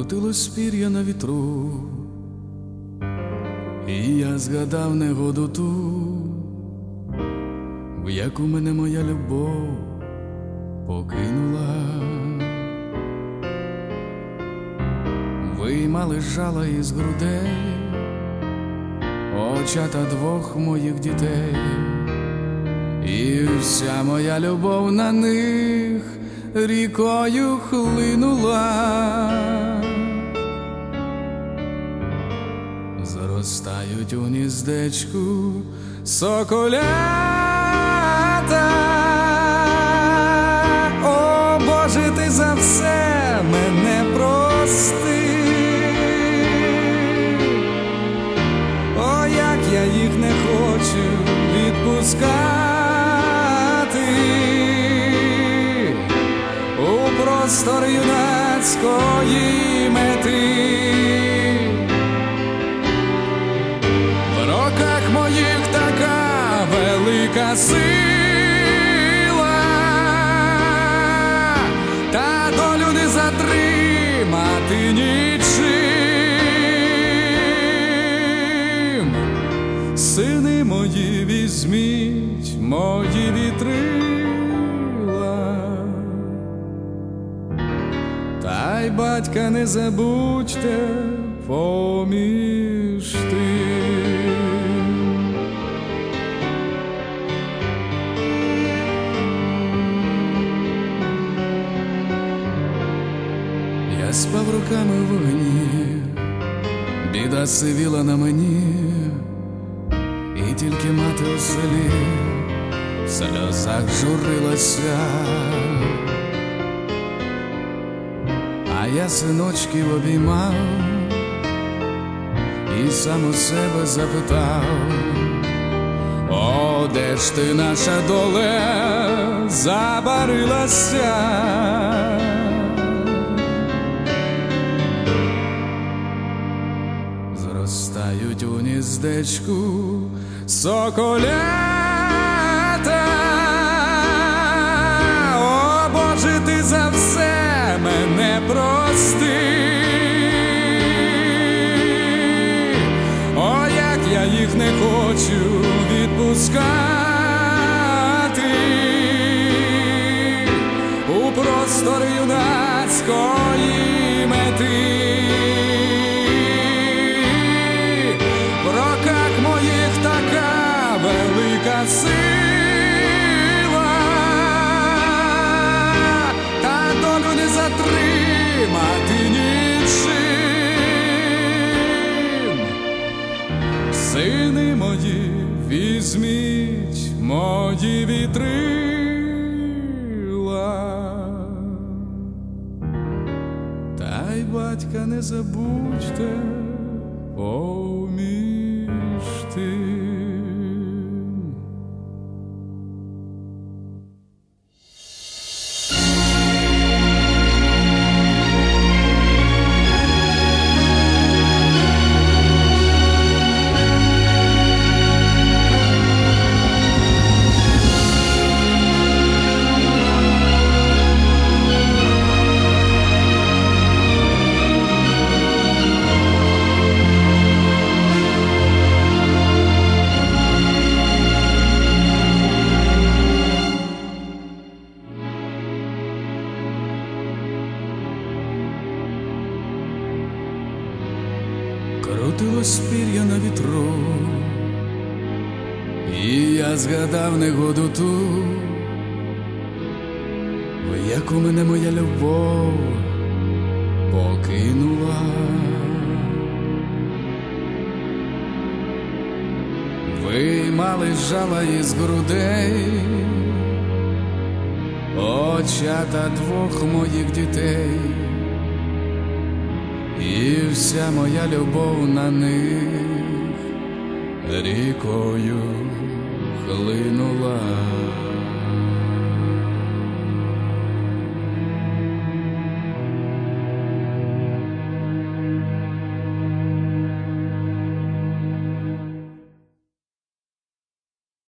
Крутилось пір'я на вітру, і я згадав негоду ту, в яку мене моя любов покинула. Виймали жала із грудей очата двох моїх дітей, і вся моя любов на них рікою хлинула. Заростають у гніздечку соколята. О, Боже, ти за все мене прости. О, як я їх не хочу відпускати. У простор юнацької мети. В роках моїх така велика сила, та долю не затримати нічим. Сини мої, візьміть мої вітрила, та й батька не забудьте поміж тим. Я спав руками в вогні, біда сивіла на мені, і тільки мати у селі в сльозах журилася. А я синочків обіймав і сам у себе запитав: о, де ж ти, наша доля, забарилася? Зростають у гніздечку соколята. О, Боже, ти за все мене прости. О, як я їх не хочу відпускати. У простор юнацької мети. В роках моїх така велика сила, та долю не затримати нічим. Сини мої, візьміть мої вітрила, та й батька не забудьте поміж тим. Крутилось пір'я на вітру, і я згадав негоду ту, в яку мене моя любов покинула. Виймали жала із грудей очата двох моїх дітей, і вся моя любов на них рікою хлинула.